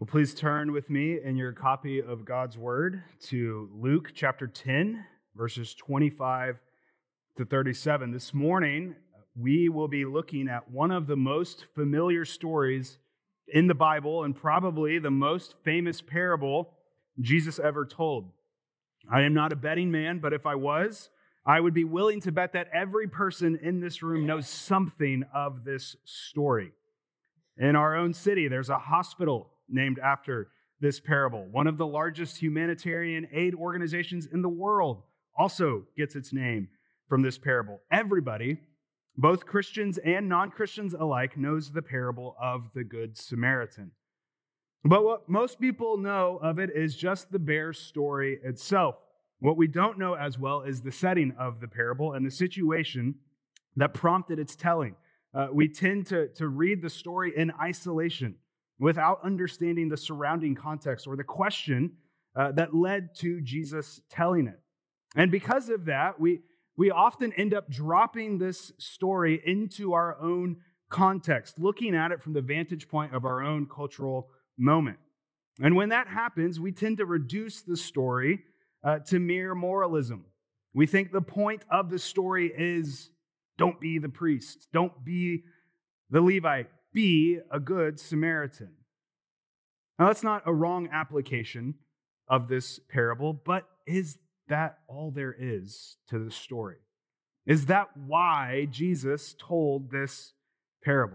Well, please turn with me in your copy of God's Word to Luke chapter 10, verses 25 to 37. This morning, we will be looking at one of the most familiar stories in the Bible and probably the most famous parable Jesus ever told. I am not a betting man, but if I was, I would be willing to bet that every person in this room knows something of this story. In our own city, there's a hospital named after this parable. One of the largest humanitarian aid organizations in the world also gets its name from this parable. Everybody, both Christians and non-Christians alike, knows the parable of the Good Samaritan. But what most people know of it is just the bare story itself. What we don't know as well is the setting of the parable and the situation that prompted its telling. We tend to read the story in isolation without understanding the surrounding context or the question that led to Jesus telling it. And because of that, we often end up dropping this story into our own context, looking at it from the vantage point of our own cultural moment. And when that happens, we tend to reduce the story to mere moralism. We think the point of the story is don't be the priest, don't be the Levite, be a good Samaritan. Now, that's not a wrong application of this parable, but is that all there is to the story? Is that why Jesus told this parable?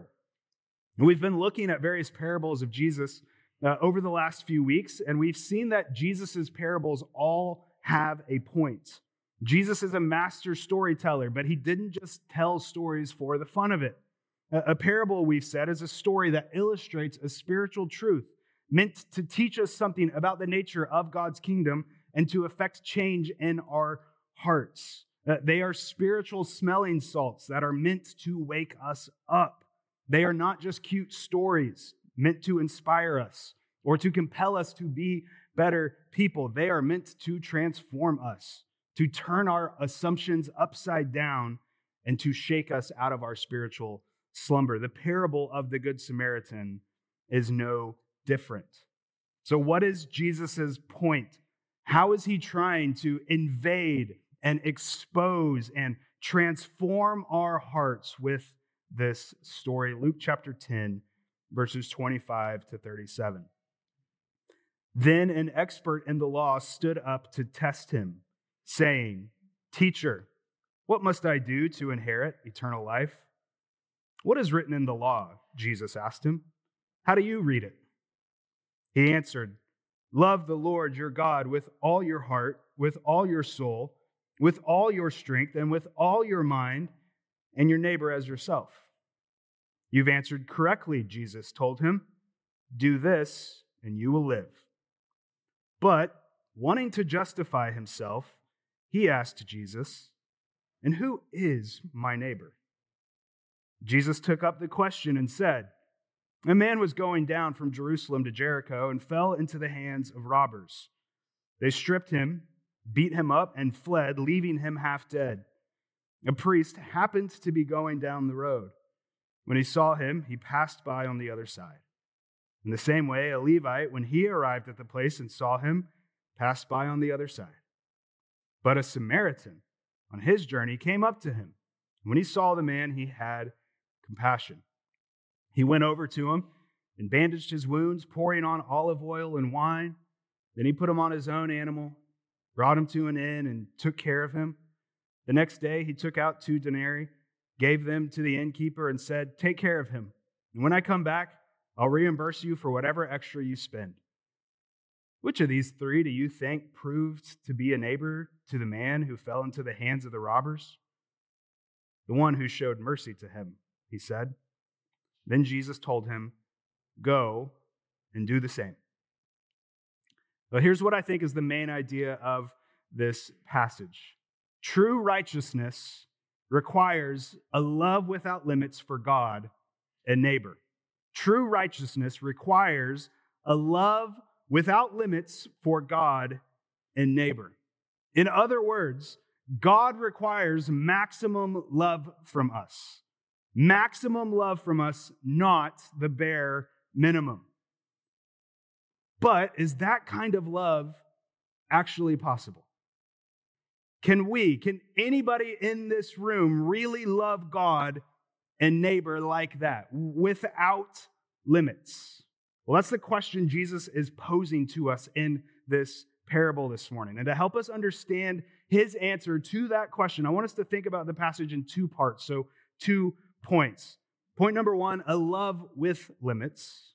We've been looking at various parables of Jesus over the last few weeks, and we've seen that Jesus' parables all have a point. Jesus is a master storyteller, but he didn't just tell stories for the fun of it. A parable, we've said, is a story that illustrates a spiritual truth meant to teach us something about the nature of God's kingdom and to affect change in our hearts. They are spiritual smelling salts that are meant to wake us up. They are not just cute stories meant to inspire us or to compel us to be better people. They are meant to transform us, to turn our assumptions upside down and to shake us out of our spiritual slumber. The parable of the Good Samaritan is no different. So what is Jesus' point? How is he trying to invade and expose and transform our hearts with this story? Luke chapter 10, verses 25 to 37. Then an expert in the law stood up to test him, saying, "Teacher, what must I do to inherit eternal life?" "What is written in the law?" Jesus asked him. "How do you read it?" He answered, "Love the Lord your God with all your heart, with all your soul, with all your strength, and with all your mind, and your neighbor as yourself." "You've answered correctly," Jesus told him. "Do this, and you will live." But, wanting to justify himself, he asked Jesus, "And who is my neighbor?" Jesus took up the question and said, "A man was going down from Jerusalem to Jericho and fell into the hands of robbers. They stripped him, beat him up, and fled, leaving him half dead. A priest happened to be going down the road. When he saw him, he passed by on the other side. In the same way, a Levite, when he arrived at the place and saw him, passed by on the other side. But a Samaritan, on his journey, came up to him. When he saw the man, he had compassion. He went over to him and bandaged his wounds, pouring on olive oil and wine. Then he put him on his own animal, brought him to an inn, and took care of him. The next day, he took out 2 denarii, gave them to the innkeeper, and said, 'Take care of him. And when I come back, I'll reimburse you for whatever extra you spend.' Which of these 3 do you think proved to be a neighbor to the man who fell into the hands of the robbers?" "The one who showed mercy to him," he said. Then Jesus told him, "Go and do the same." But here's what I think is the main idea of this passage. True righteousness requires a love without limits for God and neighbor. True righteousness requires a love without limits for God and neighbor. In other words, God requires maximum love from us. Maximum love from us, not the bare minimum. But is that kind of love actually possible? Can anybody in this room really love God and neighbor like that without limits? Well, that's the question Jesus is posing to us in this parable this morning. And to help us understand his answer to that question, I want us to think about the passage in two parts. So 2 points. Point number 1, a love with limits.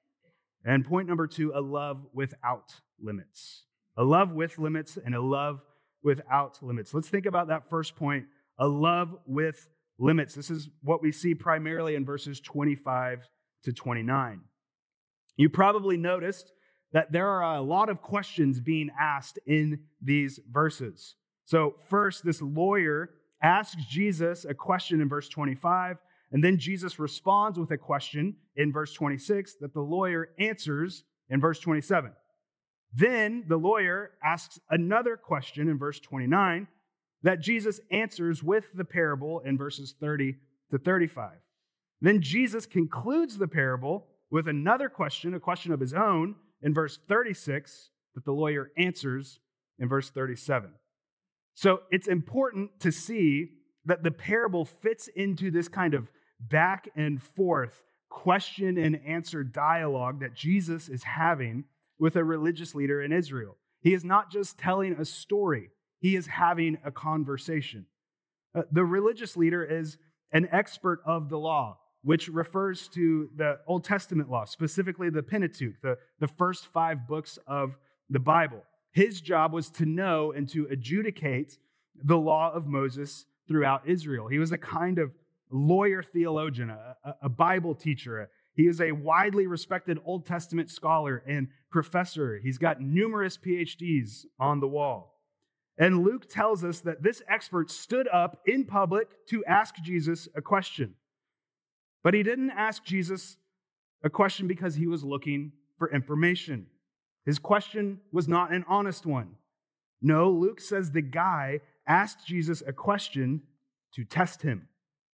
And point number 2, a love without limits. A love with limits and a love without limits. Let's think about that first point, a love with limits. This is what we see primarily in verses 25 to 29. You probably noticed that there are a lot of questions being asked in these verses. So first, this lawyer asks Jesus a question in verse 25, and then Jesus responds with a question in verse 26 that the lawyer answers in verse 27. Then the lawyer asks another question in verse 29 that Jesus answers with the parable in verses 30 to 35. Then Jesus concludes the parable with another question, a question of his own, in verse 36 that the lawyer answers in verse 37. So it's important to see that the parable fits into this kind of back and forth question and answer dialogue that Jesus is having with a religious leader in Israel. He is not just telling a story, he is having a conversation. The religious leader is an expert of the law, which refers to the Old Testament law, specifically the Pentateuch, the first 5 books of the Bible. His job was to know and to adjudicate the law of Moses throughout Israel. He was a kind of lawyer theologian, a Bible teacher. He is a widely respected Old Testament scholar and professor. He's got numerous PhDs on the wall. And Luke tells us that this expert stood up in public to ask Jesus a question. But he didn't ask Jesus a question because he was looking for information. His question was not an honest one. No, Luke says the guy asked Jesus a question to test him.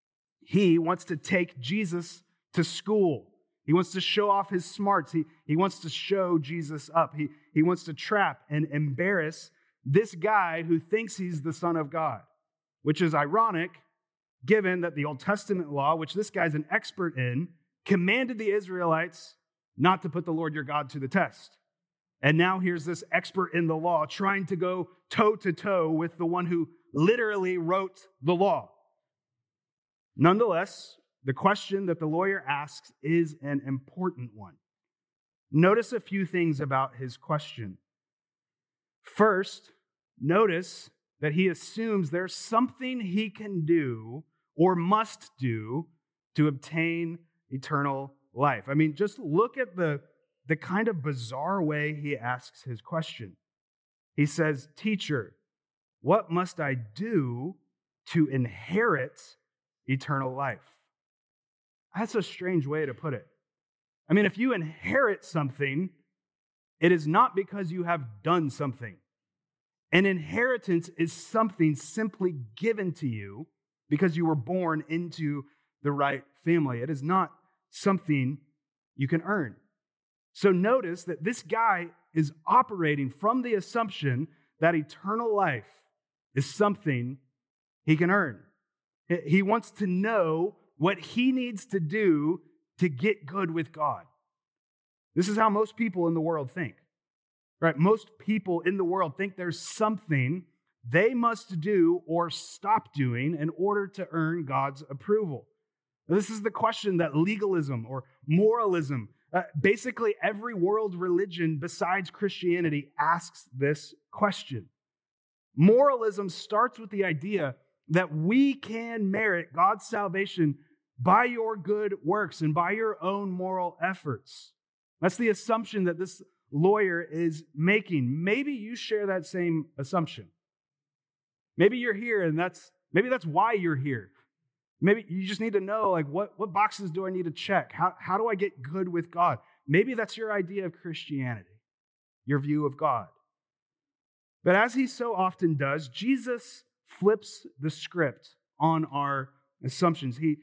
He wants to take Jesus to school. He wants to show off his smarts. He wants to show Jesus up. He wants to trap and embarrass this guy who thinks he's the Son of God, which is ironic given that the Old Testament law, which this guy's an expert in, commanded the Israelites not to put the Lord your God to the test. And now here's this expert in the law trying to go toe-to-toe with the one who literally wrote the law. Nonetheless, the question that the lawyer asks is an important one. Notice a few things about his question. First, notice that he assumes there's something he can do or must do to obtain eternal life. I mean, just look at the kind of bizarre way he asks his question. He says, "Teacher, what must I do to inherit eternal life?" That's a strange way to put it. I mean, if you inherit something, it is not because you have done something. An inheritance is something simply given to you because you were born into the right family. It is not something you can earn. So notice that this guy is operating from the assumption that eternal life is something he can earn. He wants to know what he needs to do to get good with God. This is how most people in the world think, right? Most people in the world think there's something they must do or stop doing in order to earn God's approval. This is the question that legalism or moralism, basically every world religion besides Christianity asks this question. Moralism starts with the idea that we can merit God's salvation by your good works and by your own moral efforts. That's the assumption that this lawyer is making. Maybe you share that same assumption. Maybe you're here and maybe that's why you're here. Maybe you just need to know, like, what boxes do I need to check? How do I get good with God? Maybe that's your idea of Christianity, your view of God. But as he so often does, Jesus flips the script on our assumptions. He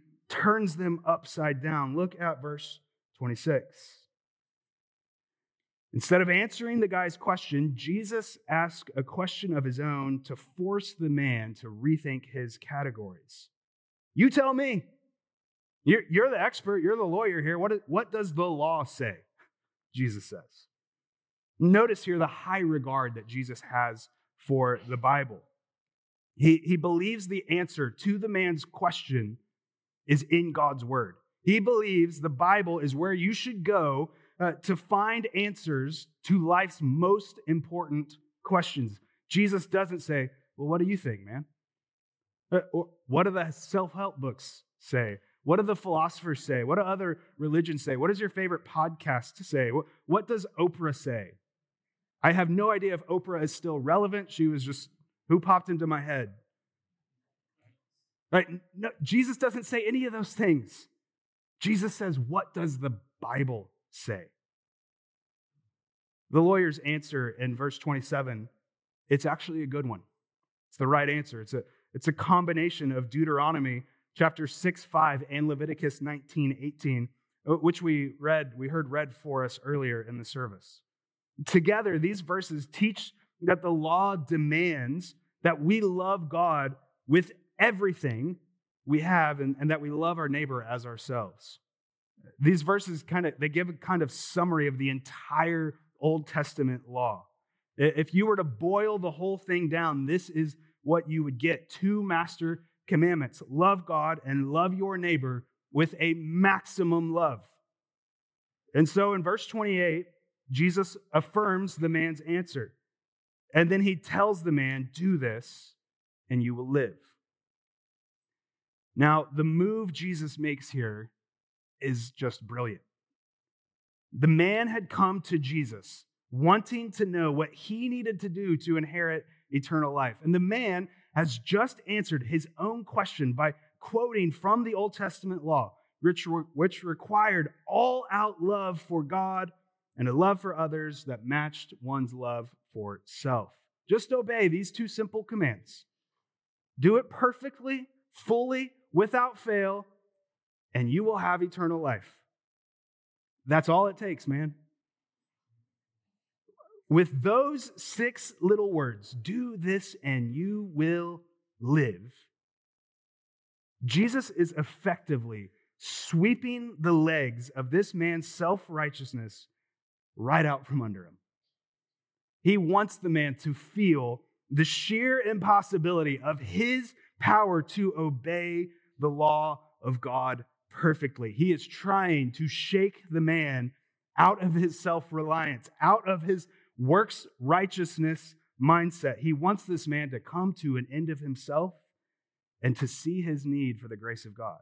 turns them upside down. Look at verse 26. Instead of answering the guy's question, Jesus asked a question of his own to force the man to rethink his categories. You tell me. You're the expert. You're the lawyer here. What does the law say? Jesus says. Notice here the high regard that Jesus has for the Bible. He believes the answer to the man's question is in God's word. He believes the Bible is where you should go to find answers to life's most important questions. Jesus doesn't say, well, what do you think, man? What do the self-help books say? What do the philosophers say? What do other religions say? What does your favorite podcast say? What does Oprah say? I have no idea if Oprah is still relevant. She was just, who popped into my head? Right? No, Jesus doesn't say any of those things. Jesus says, what does the Bible say? The lawyer's answer in verse 27, it's actually a good one. It's the right answer. It's a combination of Deuteronomy chapter 6:5 and Leviticus 19:18, which we heard read for us earlier in the service. Together, these verses teach that the law demands that we love God with everything we have and that we love our neighbor as ourselves. These verses they give a kind of summary of the entire Old Testament law. If you were to boil the whole thing down, this is what you would get. 2 master commandments. Love God and love your neighbor with a maximum love. And so in verse 28, Jesus affirms the man's answer. And then he tells the man, do this and you will live. Now, the move Jesus makes here is just brilliant. The man had come to Jesus wanting to know what he needed to do to inherit eternal life. And the man has just answered his own question by quoting from the Old Testament law, which required all-out love for God and a love for others that matched one's love for self. Just obey these 2 simple commands. Do it perfectly, fully, without fail, and you will have eternal life. That's all it takes, man. With those 6 little words, do this and you will live, Jesus is effectively sweeping the legs of this man's self-righteousness right out from under him. He wants the man to feel the sheer impossibility of his power to obey the law of God perfectly. He is trying to shake the man out of his self-reliance, out of his works righteousness mindset. He wants this man to come to an end of himself and to see his need for the grace of God.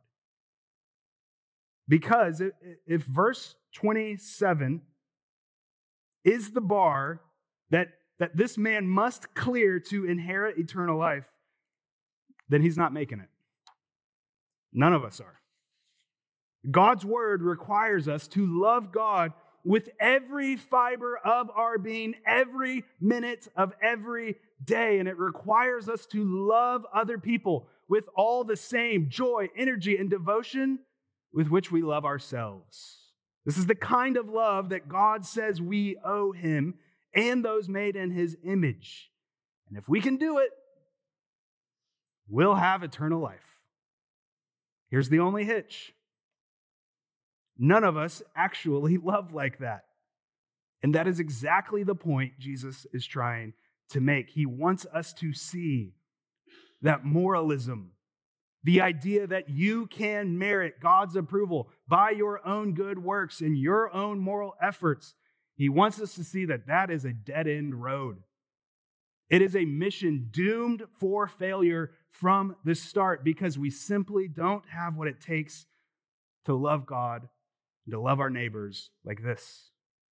Because if verse 27 is the bar that this man must clear to inherit eternal life, then he's not making it. None of us are. God's word requires us to love God with every fiber of our being, every minute of every day. And it requires us to love other people with all the same joy, energy, and devotion with which we love ourselves. This is the kind of love that God says we owe him and those made in his image. And if we can do it, we'll have eternal life. Here's the only hitch. None of us actually love like that. And that is exactly the point Jesus is trying to make. He wants us to see that moralism, the idea that you can merit God's approval by your own good works and your own moral efforts, he wants us to see that that is a dead-end road. It is a mission doomed for failure from the start because we simply don't have what it takes to love God and to love our neighbors like this.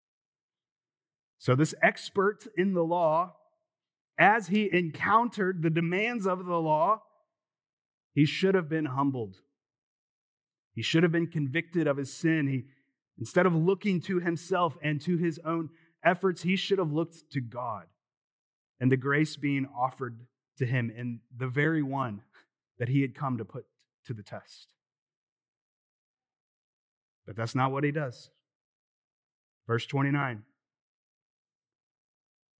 So this expert in the law, as he encountered the demands of the law, he should have been humbled. He should have been convicted of his sin. Instead of looking to himself and to his own efforts, he should have looked to God and the grace being offered to him in the very one that he had come to put to the test. But that's not what he does. Verse 29,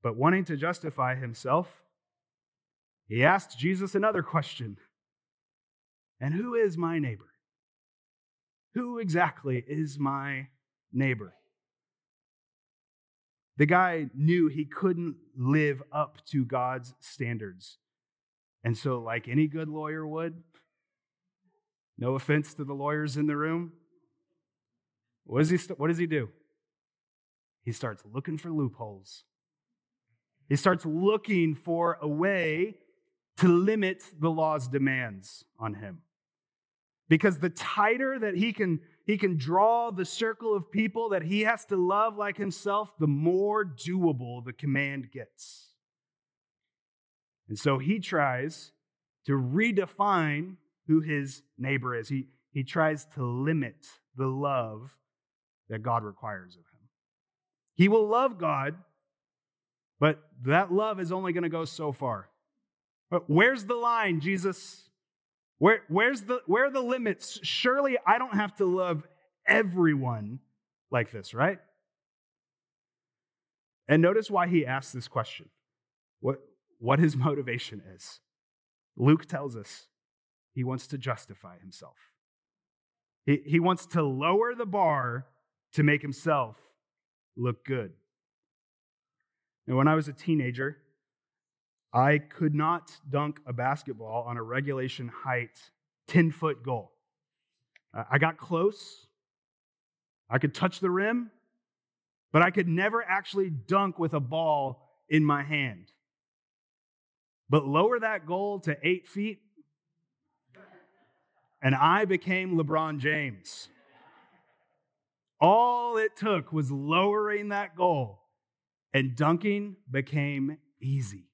But wanting to justify himself, he asked Jesus another question. And who is my neighbor? Who exactly is my neighbor? The guy knew he couldn't live up to God's standards. And so, like any good lawyer would, no offense to the lawyers in the room, what does he do? He starts looking for loopholes. He starts looking for a way to limit the law's demands on him. Because the tighter that he can draw the circle of people that he has to love like himself, the more doable the command gets. And so he tries to redefine who his neighbor is. He tries to limit the love that God requires of him. He will love God, but that love is only going to go so far. But where's the line, Jesus? Where are the limits? Surely I don't have to love everyone like this, right? And notice why he asks this question. What his motivation is. Luke tells us he wants to justify himself. He wants to lower the bar to make himself look good. And when I was a teenager, I could not dunk a basketball on a regulation height 10-foot goal. I got close. I could touch the rim, but I could never actually dunk with a ball in my hand. But lower that goal to 8 feet, and I became LeBron James. All it took was lowering that goal, and dunking became easy.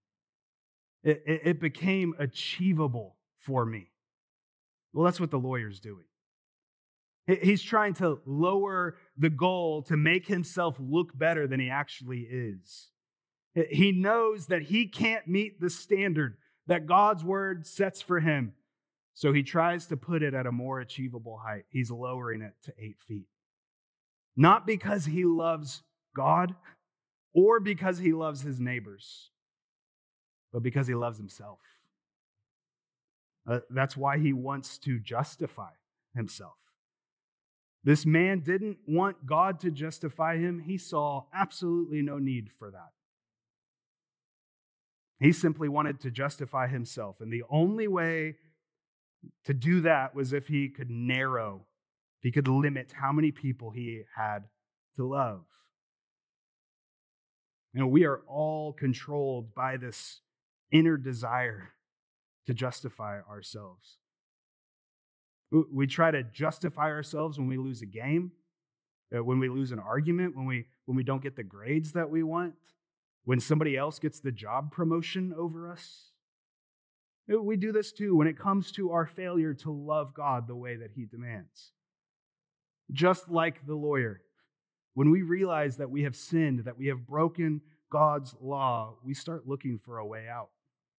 It became achievable for me. Well, that's what the lawyer's doing. He's trying to lower the goal to make himself look better than he actually is. He knows that he can't meet the standard that God's word sets for him. So he tries to put it at a more achievable height. He's lowering it to 8 feet. Not because he loves God or because he loves his neighbors, but because he loves himself. That's why he wants to justify himself. This man didn't want God to justify him. He saw absolutely no need for that. He simply wanted to justify himself. And the only way to do that was if he could limit how many people he had to love. We are all controlled by this inner desire to justify ourselves. We try to justify ourselves when we lose a game, when we lose an argument, when we don't get the grades that we want, when somebody else gets the job promotion over us. We do this too when it comes to our failure to love God the way that he demands. Just like the lawyer, when we realize that we have sinned, that we have broken God's law, we start looking for a way out.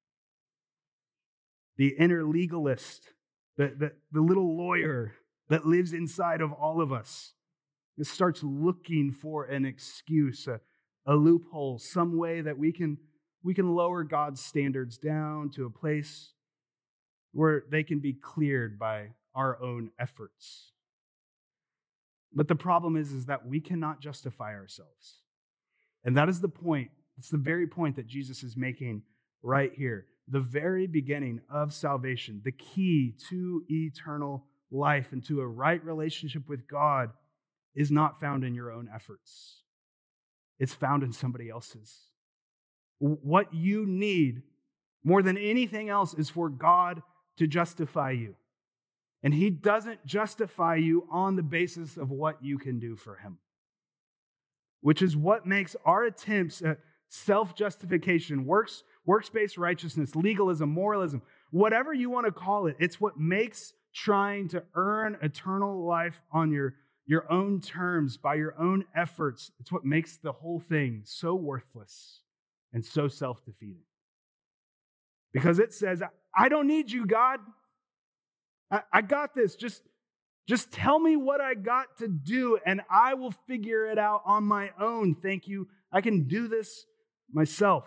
The inner legalist, the little lawyer that lives inside of all of us, it starts looking for an excuse, a loophole, some way that we can lower God's standards down to a place where they can be cleared by our own efforts. But the problem is that we cannot justify ourselves. And that is the point. It's the very point that Jesus is making right here. The very beginning of salvation, the key to eternal life and to a right relationship with God is not found in your own efforts. It's found in somebody else's. What you need more than anything else is for God to justify you. And he doesn't justify you on the basis of what you can do for him, which is what makes our attempts at self-justification, works-based righteousness, legalism, moralism, whatever you want to call it, it's what makes trying to earn eternal life on your own terms, by your own efforts, it's what makes the whole thing so worthless and so self-defeating. Because it says, I don't need you, God. I got this. Just tell me what I got to do, and I will figure it out on my own. Thank you. I can do this myself.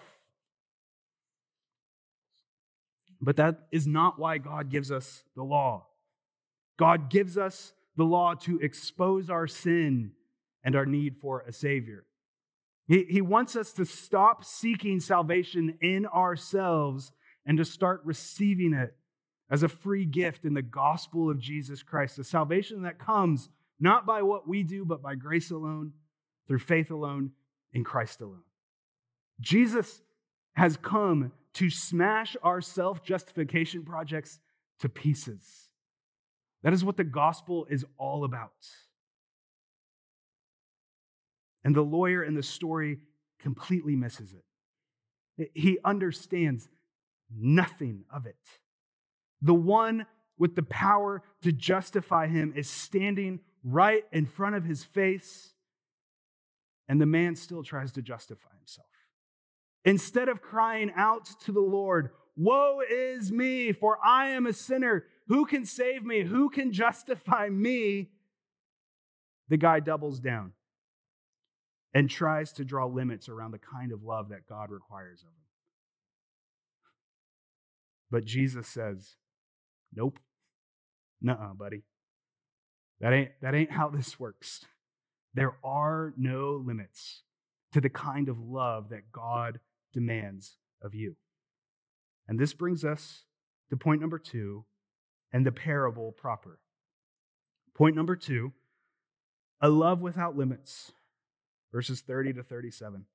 But that is not why God gives us the law. God gives us the law to expose our sin and our need for a Savior. He wants us to stop seeking salvation in ourselves and to start receiving it as a free gift in the gospel of Jesus Christ, a salvation that comes not by what we do, but by grace alone, through faith alone, in Christ alone. Jesus has come to smash our self-justification projects to pieces. That is what the gospel is all about. And the lawyer in the story completely misses it. He understands nothing of it. The one with the power to justify him is standing right in front of his face, and the man still tries to justify himself. Instead of crying out to the Lord, "Woe is me, for I am a sinner. Who can save me? Who can justify me?" The guy doubles down and tries to draw limits around the kind of love that God requires of him. But Jesus says, "Nope. Nuh-uh, buddy. That ain't how this works. There are no limits to the kind of love that God demands of you." And this brings us to point number 2 and the parable proper. Point number 2, a love without limits, verses 30 to 37.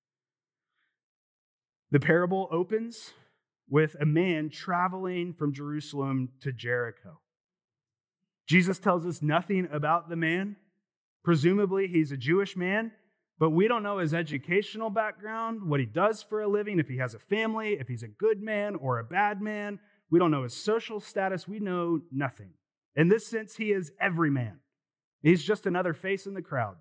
The parable opens with a man traveling from Jerusalem to Jericho. Jesus tells us nothing about the man. Presumably, he's a Jewish man, but we don't know his educational background, what he does for a living, if he has a family, if he's a good man or a bad man. We don't know his social status. We know nothing. In this sense, he is every man. He's just another face in the crowd.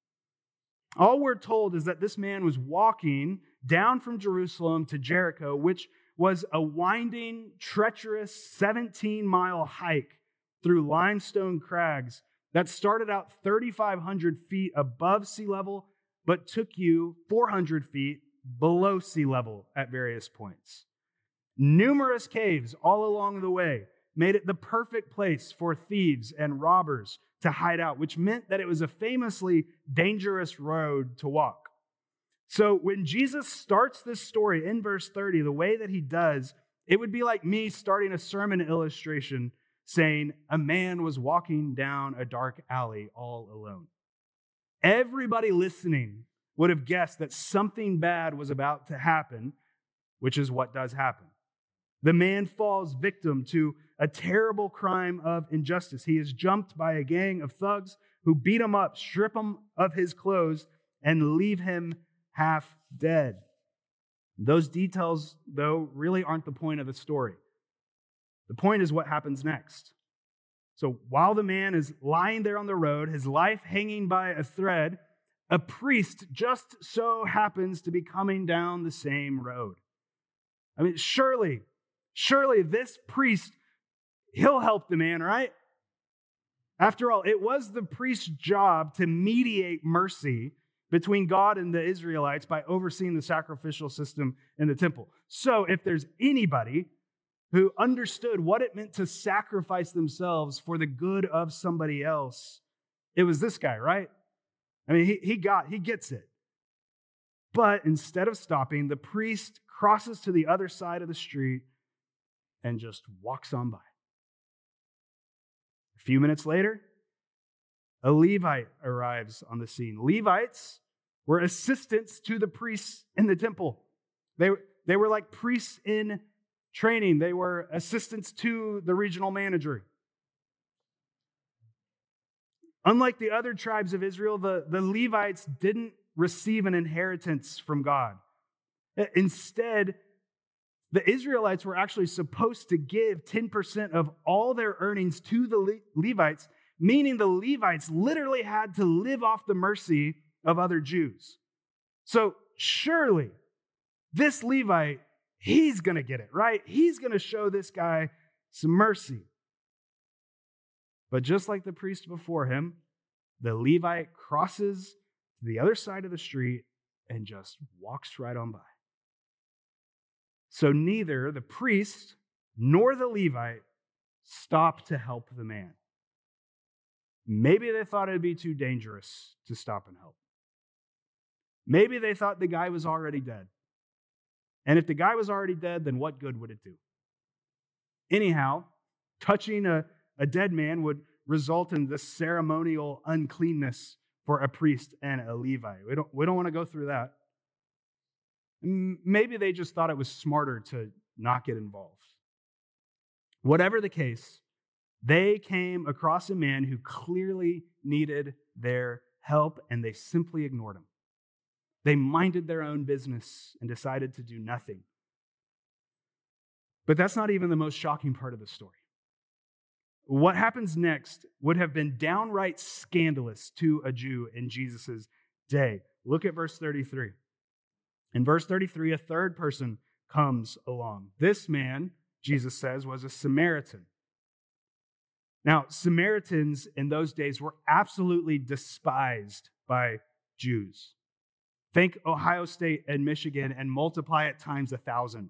All we're told is that this man was walking down from Jerusalem to Jericho, which was a winding, treacherous 17-mile hike through limestone crags that started out 3,500 feet above sea level, but took you 400 feet below sea level at various points. Numerous caves all along the way made it the perfect place for thieves and robbers to hide out, which meant that it was a famously dangerous road to walk. So when Jesus starts this story in verse 30, the way that he does, it would be like me starting a sermon illustration saying, "A man was walking down a dark alley all alone." Everybody listening would have guessed that something bad was about to happen, which is what does happen. The man falls victim to a terrible crime of injustice. He is jumped by a gang of thugs who beat him up, strip him of his clothes, and leave him half dead. Those details, though, really aren't the point of the story. The point is what happens next. So while the man is lying there on the road, his life hanging by a thread, a priest just so happens to be coming down the same road. I mean, surely this priest, he'll help the man, right? After all, it was the priest's job to mediate mercy between God and the Israelites by overseeing the sacrificial system in the temple. So if there's anybody who understood what it meant to sacrifice themselves for the good of somebody else, it was this guy, right? I mean, he gets it. But instead of stopping, the priest crosses to the other side of the street and just walks on by. A few minutes later, a Levite arrives on the scene. Levites were assistants to the priests in the temple. They were like priests in training. They were assistants to the regional manager. Unlike the other tribes of Israel, the Levites didn't receive an inheritance from God. Instead, the Israelites were actually supposed to give 10% of all their earnings to the Levites, meaning the Levites literally had to live off the mercy of other Jews. So surely this Levite, he's going to get it, right? He's going to show this guy some mercy. But just like the priest before him, the Levite crosses to the other side of the street and just walks right on by. So neither the priest nor the Levite stopped to help the man. Maybe they thought it'd be too dangerous to stop and help. Maybe they thought the guy was already dead. And if the guy was already dead, then what good would it do? Anyhow, touching a dead man would result in the ceremonial uncleanness for a priest and a Levite. We don't want to go through that. Maybe they just thought it was smarter to not get involved. Whatever the case, they came across a man who clearly needed their help, and they simply ignored him. They minded their own business and decided to do nothing. But that's not even the most shocking part of the story. What happens next would have been downright scandalous to a Jew in Jesus' day. Look at verse 33. In verse 33, a third person comes along. This man, Jesus says, was a Samaritan. Now, Samaritans in those days were absolutely despised by Jews. Think Ohio State and Michigan and multiply it times 1,000.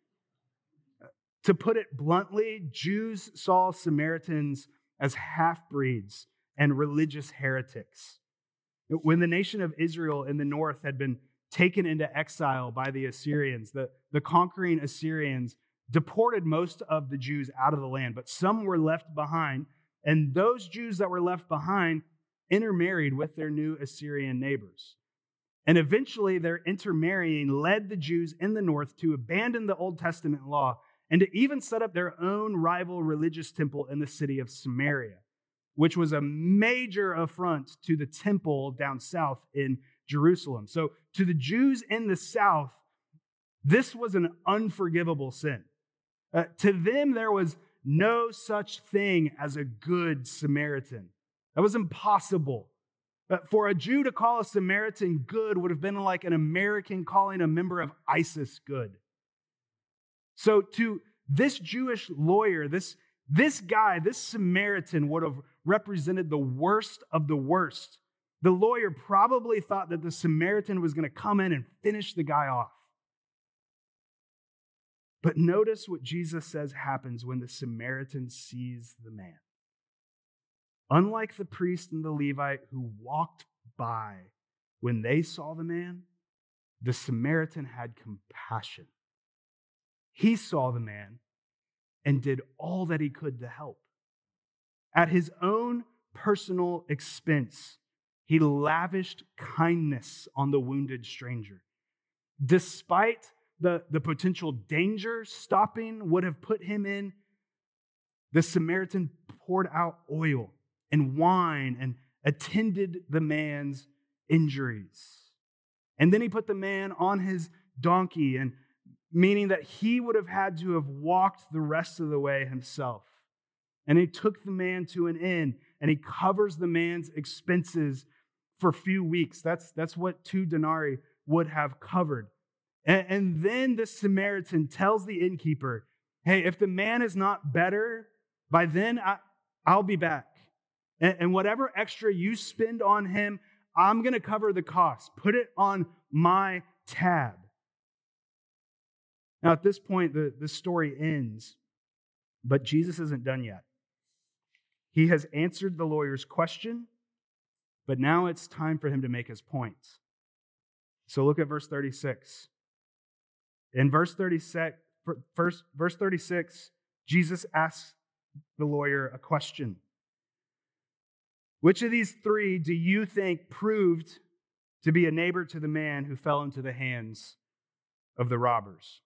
To put it bluntly, Jews saw Samaritans as half-breeds and religious heretics. When the nation of Israel in the north had been taken into exile by the Assyrians, the conquering Assyrians deported most of the Jews out of the land, but some were left behind, and those Jews that were left behind intermarried with their new Assyrian neighbors. And eventually their intermarrying led the Jews in the north to abandon the Old Testament law and to even set up their own rival religious temple in the city of Samaria, which was a major affront to the temple down south in Jerusalem. So to the Jews in the south, this was an unforgivable sin. To them, there was no such thing as a good Samaritan. That was impossible. For a Jew to call a Samaritan good would have been like an American calling a member of ISIS good. So to this Jewish lawyer, this guy, this Samaritan would have represented the worst of the worst. The lawyer probably thought that the Samaritan was going to come in and finish the guy off. But notice what Jesus says happens when the Samaritan sees the man. Unlike the priest and the Levite who walked by when they saw the man, the Samaritan had compassion. He saw the man and did all that he could to help. At his own personal expense, he lavished kindness on the wounded stranger. Despite the potential danger stopping would have put him in, the Samaritan poured out oil and wine and attended the man's injuries. And then he put the man on his donkey, and meaning that he would have had to have walked the rest of the way himself. And he took the man to an inn, and he covers the man's expenses for a few weeks. That's what 2 denarii would have covered. And then the Samaritan tells the innkeeper, hey, if the man is not better, by then I'll be back. And whatever extra you spend on him, I'm going to cover the cost. Put it on my tab. Now, at this point, the story ends, but Jesus isn't done yet. He has answered the lawyer's question, but now it's time for him to make his point. So look at verse 36. In verse 36, Jesus asks the lawyer a question. Which of these 3 do you think proved to be a neighbor to the man who fell into the hands of the robbers?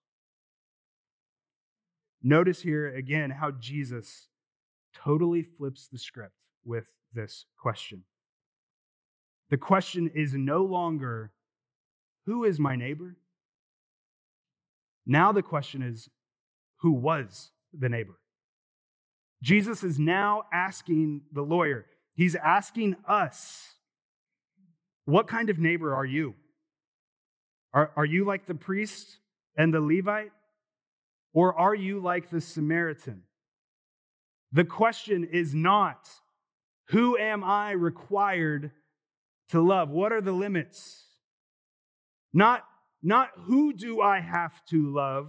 Notice here again how Jesus totally flips the script with this question. The question is no longer, who is my neighbor? Now the question is, who was the neighbor? Jesus is now asking the lawyer, he's asking us, what kind of neighbor are you? Are you like the priest and the Levite? Or are you like the Samaritan? The question is not, who am I required to love? What are the limits? Not who do I have to love,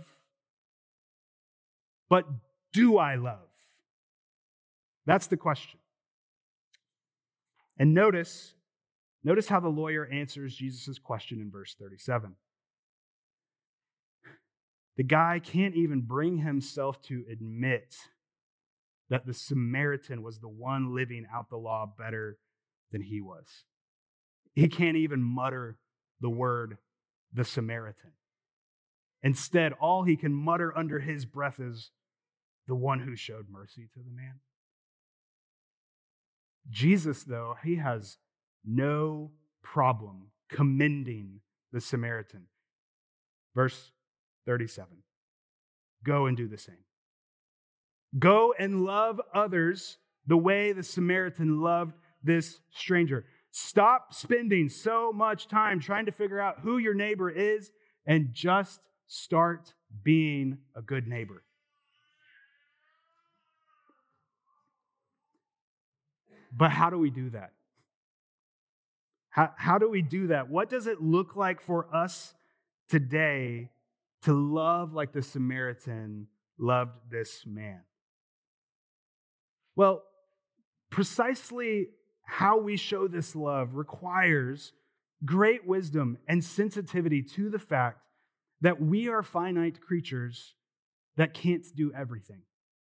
but do I love? That's the question. And notice how the lawyer answers Jesus' question in verse 37. The guy can't even bring himself to admit that the Samaritan was the one living out the law better than he was. He can't even mutter the word, the Samaritan. Instead, all he can mutter under his breath is the one who showed mercy to the man. Jesus, though, he has no problem commending the Samaritan. Verse 37. Go and do the same. Go and love others the way the Samaritan loved this stranger. Stop spending so much time trying to figure out who your neighbor is and just start being a good neighbor. But how do we do that? How do we do that? What does it look like for us today to love like the Samaritan loved this man? Well, precisely how we show this love requires great wisdom and sensitivity to the fact that we are finite creatures that can't do everything.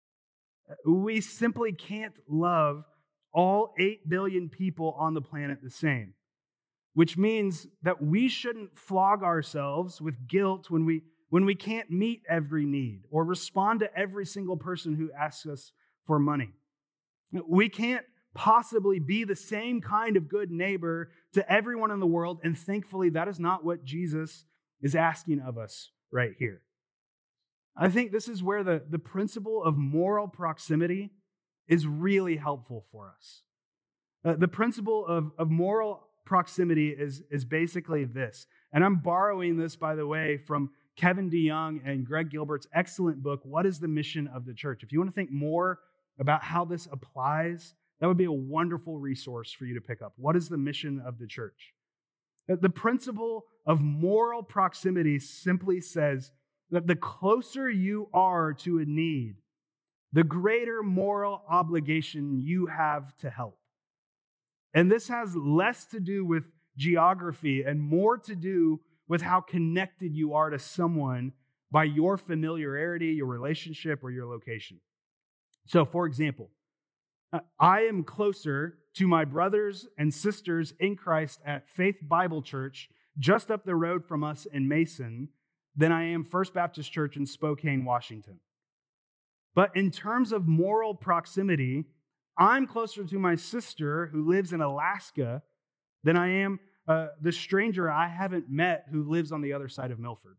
We simply can't love all 8 billion people on the planet the same, which means that we shouldn't flog ourselves with guilt when we can't meet every need or respond to every single person who asks us for money. We can't possibly be the same kind of good neighbor to everyone in the world, and thankfully that is not what Jesus is asking of us right here. I think this is where the principle of moral proximity is really helpful for us. The principle of moral proximity is basically this, and I'm borrowing this, by the way, from Kevin DeYoung and Greg Gilbert's excellent book, What is the Mission of the Church? If you want to think more about how this applies, that would be a wonderful resource for you to pick up. What is the mission of the church? The principle of moral proximity simply says that the closer you are to a need, the greater moral obligation you have to help. And this has less to do with geography and more to do with how connected you are to someone by your familiarity, your relationship, or your location. So, for example, I am closer to my brothers and sisters in Christ at Faith Bible Church, just up the road from us in Mason, than I am First Baptist Church in Spokane, Washington. But in terms of moral proximity, I'm closer to my sister who lives in Alaska than I am the stranger I haven't met who lives on the other side of Milford.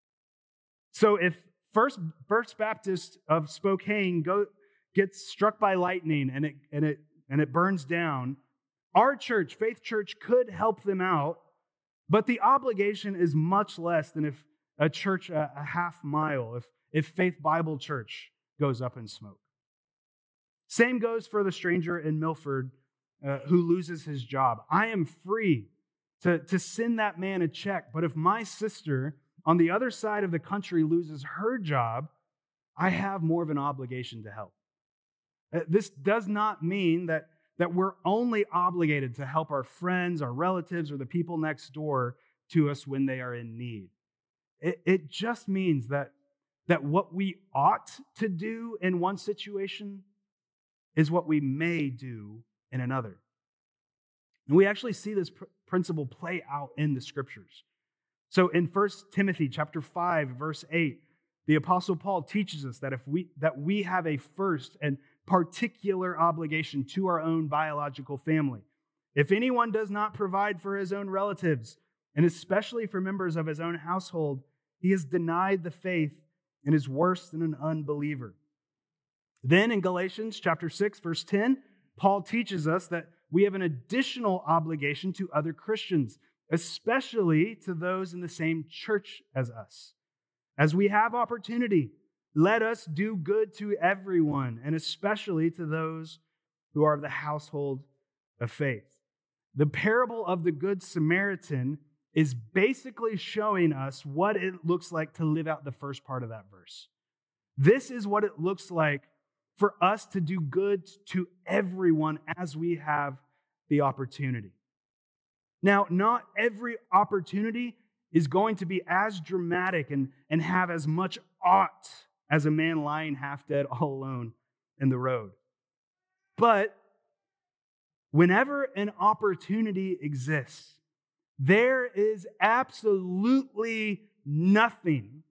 So if First Baptist of Spokane gets struck by lightning and it burns down, our church, Faith Church, could help them out, but the obligation is much less than if a church a half mile, if Faith Bible Church goes up in smoke. Same goes for the stranger in Milford who loses his job. I am free to send that man a check, but if my sister on the other side of the country loses her job, I have more of an obligation to help. This does not mean that we're only obligated to help our friends, our relatives, or the people next door to us when they are in need. It just means that what we ought to do in one situation is what we may do in another. And we actually see this principle play out in the scriptures. So in 1 Timothy chapter 5, verse 8, the Apostle Paul teaches us that we have a first and particular obligation to our own biological family. If anyone does not provide for his own relatives, and especially for members of his own household, he has denied the faith and is worse than an unbeliever. Then in Galatians chapter 6, verse 10, Paul teaches us that we have an additional obligation to other Christians, especially to those in the same church as us. As we have opportunity, let us do good to everyone, and especially to those who are of the household of faith. The parable of the Good Samaritan is basically showing us what it looks like to live out the first part of that verse. This is what it looks like for us to do good to everyone as we have the opportunity. Now, not every opportunity is going to be as dramatic and have as much ought as a man lying half dead all alone in the road. But whenever an opportunity exists, there is absolutely nothing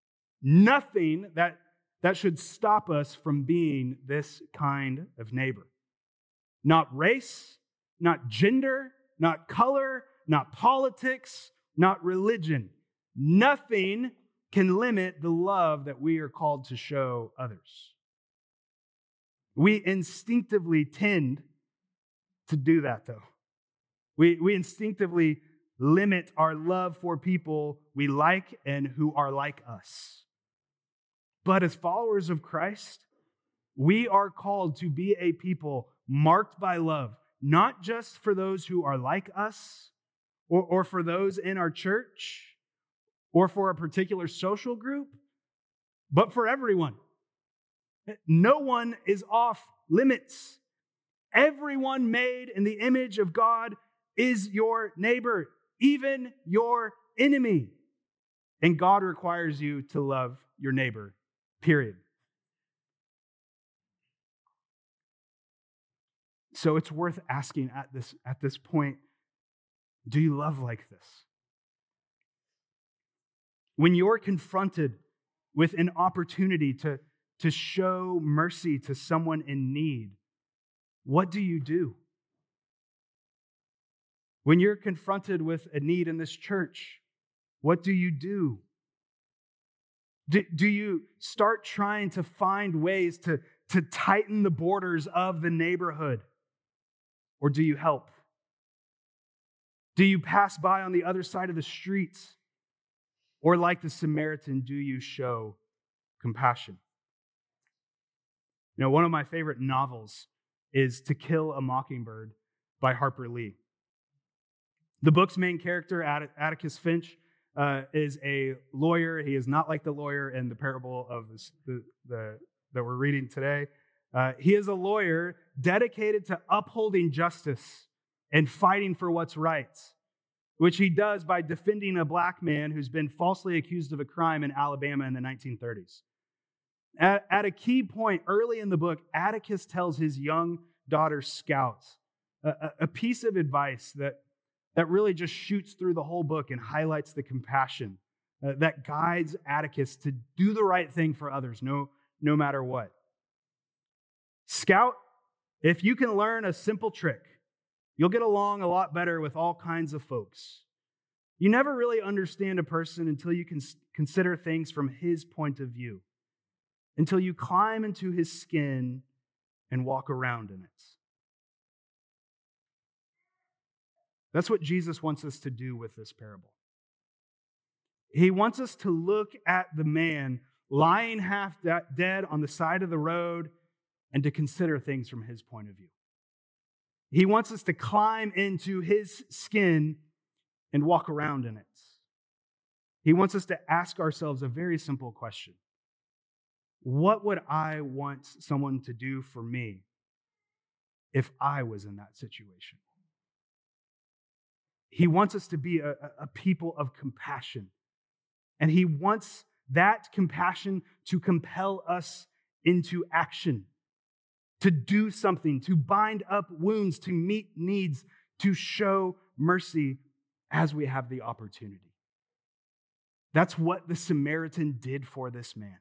that should stop us from being this kind of neighbor. Not race, not gender, not color, not politics, not religion. Nothing can limit the love that we are called to show others. We instinctively tend to do that, though. We instinctively limit our love for people we like and who are like us. But as followers of Christ, we are called to be a people marked by love, not just for those who are like us, or for those in our church, or for a particular social group, but for everyone. No one is off limits. Everyone made in the image of God is your neighbor, even your enemy. And God requires you to love your neighbor, period. So it's worth asking at this point, do you love like this? When you're confronted with an opportunity to show mercy to someone in need, what do you do? When you're confronted with a need in this church, what do you do? Do you start trying to find ways to tighten the borders of the neighborhood? Or do you help? Do you pass by on the other side of the street? Or like the Samaritan, do you show compassion? You know, one of my favorite novels is To Kill a Mockingbird by Harper Lee. The book's main character, Atticus Finch, is a lawyer. He is not like the lawyer in the parable of that we're reading today. He is a lawyer dedicated to upholding justice and fighting for what's right, which he does by defending a black man who's been falsely accused of a crime in Alabama in the 1930s. At a key point early in the book, Atticus tells his young daughter, Scout, a piece of advice that really just shoots through the whole book and highlights the compassion that guides Atticus to do the right thing for others, no matter what. Scout, if you can learn a simple trick, you'll get along a lot better with all kinds of folks. You never really understand a person until you can consider things from his point of view, until you climb into his skin and walk around in it. That's what Jesus wants us to do with this parable. He wants us to look at the man lying half dead on the side of the road and to consider things from his point of view. He wants us to climb into his skin and walk around in it. He wants us to ask ourselves a very simple question. What would I want someone to do for me if I was in that situation? He wants us to be a people of compassion. And he wants that compassion to compel us into action, to do something, to bind up wounds, to meet needs, to show mercy as we have the opportunity. That's what the Samaritan did for this man.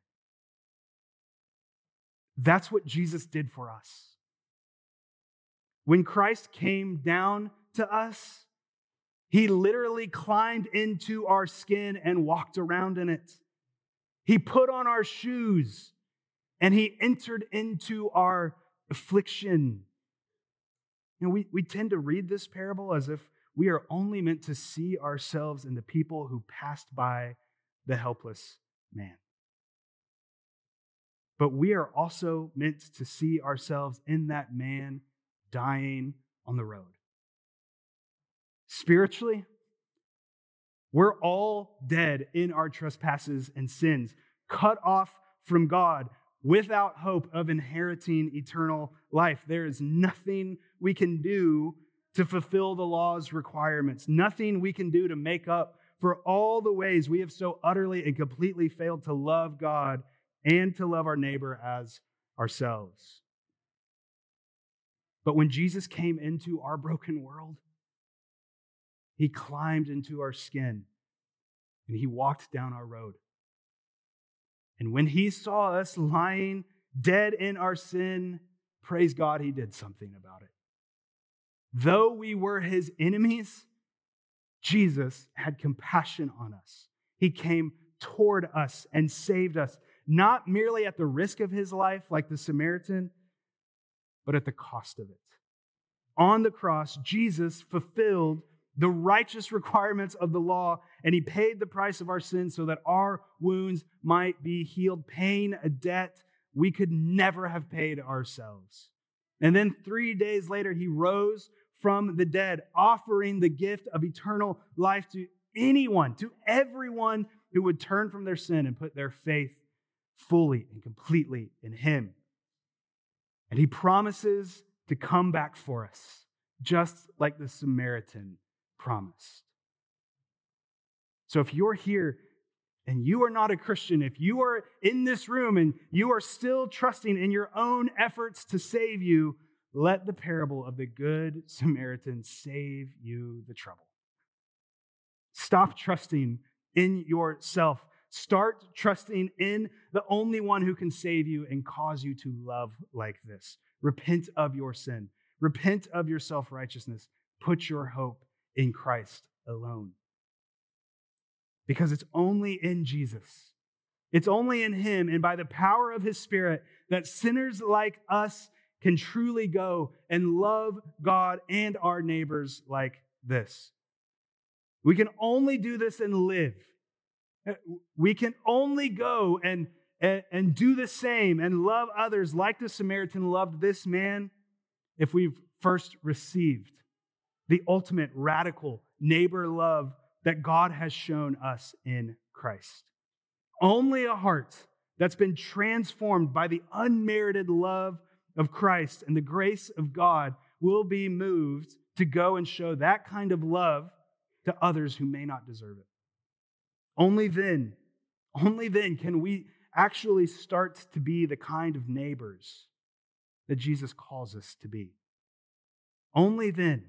That's what Jesus did for us. When Christ came down to us, he literally climbed into our skin and walked around in it. He put on our shoes and he entered into our affliction. You know, we tend to read this parable as if we are only meant to see ourselves in the people who passed by the helpless man. But we are also meant to see ourselves in that man dying on the road. Spiritually, We're all dead in our trespasses and sins, cut off from God, without hope of inheriting eternal life. There is nothing we can do to fulfill the law's requirements, nothing we can do to make up for all the ways we have so utterly and completely failed to love God and to love our neighbor as ourselves. But when Jesus came into our broken world, he climbed into our skin and he walked down our road. And when he saw us lying dead in our sin, praise God, he did something about it. Though we were his enemies, Jesus had compassion on us. He came toward us and saved us, not merely at the risk of his life like the Samaritan, but at the cost of it. On the cross, Jesus fulfilled the righteous requirements of the law, and he paid the price of our sins so that our wounds might be healed, paying a debt we could never have paid ourselves. And then 3 days later, he rose from the dead, offering the gift of eternal life to anyone, to everyone who would turn from their sin and put their faith fully and completely in him. And he promises to come back for us, just like the Samaritan promised. So if you're here and you are not a Christian, if you are in this room and you are still trusting in your own efforts to save you, let the parable of the Good Samaritan save you the trouble. Stop trusting in yourself. Start trusting in the only one who can save you and cause you to love like this. Repent of your sin. Repent of your self-righteousness. Put your hope in Christ alone. Because it's only in Jesus, it's only in him and by the power of his Spirit that sinners like us can truly go and love God and our neighbors like this. We can only do this and live. We can only go and do the same and love others like the Samaritan loved this man if we've first received the ultimate radical neighbor love that God has shown us in Christ. Only a heart that's been transformed by the unmerited love of Christ and the grace of God will be moved to go and show that kind of love to others who may not deserve it. Only then can we actually start to be the kind of neighbors that Jesus calls us to be. Only then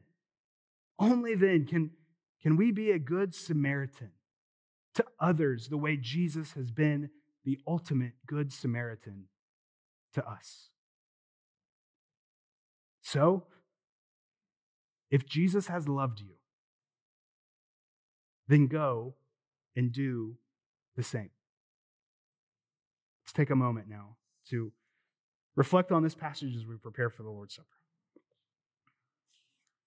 can we be a good Samaritan to others the way Jesus has been the ultimate good Samaritan to us. So, if Jesus has loved you, then go and do the same. Let's take a moment now to reflect on this passage as we prepare for the Lord's Supper.